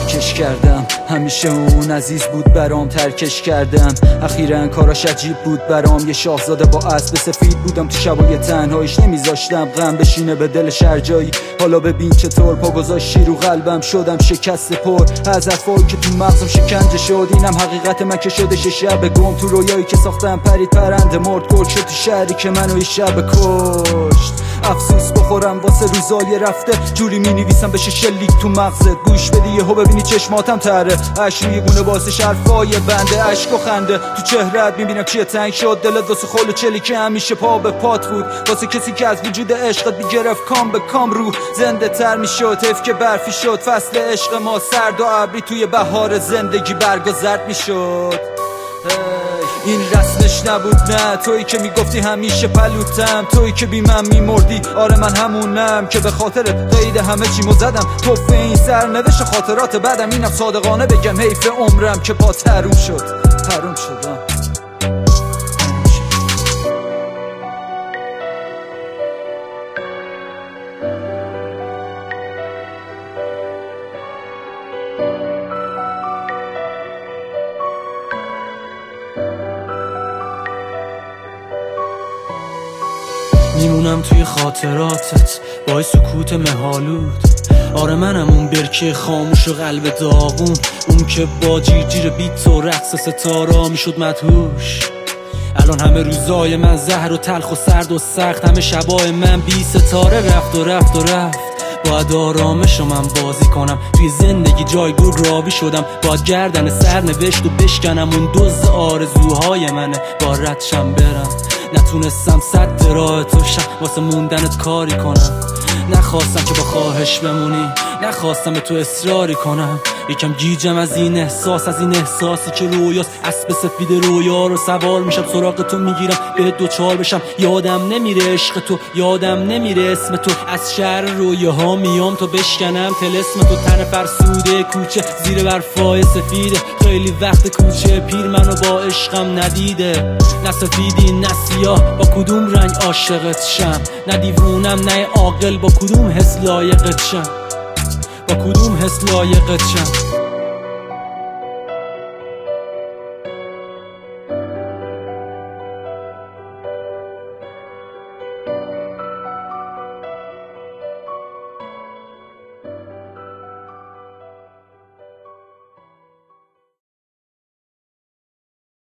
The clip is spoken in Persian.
درکش کردم، همیشه اون عزیز بود برام ترکش کردم. اخیراً کاراش عجیب بود برام، یه شاهزاده با اسب سفید بودم تو شبای تنهاییش، نمیذاشتم غم بشینه به دل شرجایی. حالا ببین چطور پا گذاشتی رو قلبم، شدم شکست پر از حرفایی که تو مغزم شکنجه شد. اینم حقیقت من که شدش شب گم تو رویایی که ساختم، پرید پرنده مرد گل شد تو شهری که منو این شب کشت. افسوس بخورم واسه روزای رفته، جوری می-نویسم بشه شلیک تو مغزت. گوش بدی یهو ببینی چشماتم تره، عشق روی گونه واسه شرفای بنده، عشق و خنده تو چهرت میبینم چیه تنگ شد. دلت واسه خل و چلی که همیشه پا به پات بود، واسه کسی که از وجود عشقت بیگرفت کام به کام رو زنده تر میشد. حیف که برفی شد فصل عشق ما، سرد و ابری توی بهار زندگی برگ و زرد میشد. این رسمش نبود نه، تویی که میگفتی همیشه پلوتم، تویی که بی من میمردی. آره من همونم که به خاطر قید همه چیمو زدم، توف این سرنوشت خاطرات بعدم. اینم صادقانه بگم حیف عمرم که پات حروم شد، حروم شدم. میمونم توی خاطراتت با سکوت مهالود. آره منم اون برکه خاموش و قلب داغون، اون که با جیر بیت و رقص ستارا میشد مدهوش. الان همه روزای من زهر و تلخ و سرد و سخت، همه شبای من بی ستاره رفت و رفت و رفت. باید آرامشو من بازی کنم، توی زندگی جایگور راوی شدم. باید گردن سرنوشت و بشکنم، اون دزد آرزوهای منه با ردشم برم. نتونستم صد راه تو شم واسه موندنت کاری کنم. نخواستم که با خواهش بمونی، نخواستم به تو اصراری کنم. یکم گیجم از این احساس، از این احساسی که رویاست. اسب سفید رویا رو سوار میشم، سراغ تو میگیرم به دوچار بشم. یادم نمیره عشق تو، یادم نمیره اسم تو. از شهر رویاها میام تو بشکنم طلسم تو. تن فرسوده کوچه زیر برفای سفیده، خیلی وقت کوچه پیر منو با عشقم ندیده. نه سفیدی نه سیاه، با کدوم رنگ عاشقت شم؟ نه دیوونم نه عاقل، با کدوم حس لایقت شم؟ با کدوم حس لایقت شم؟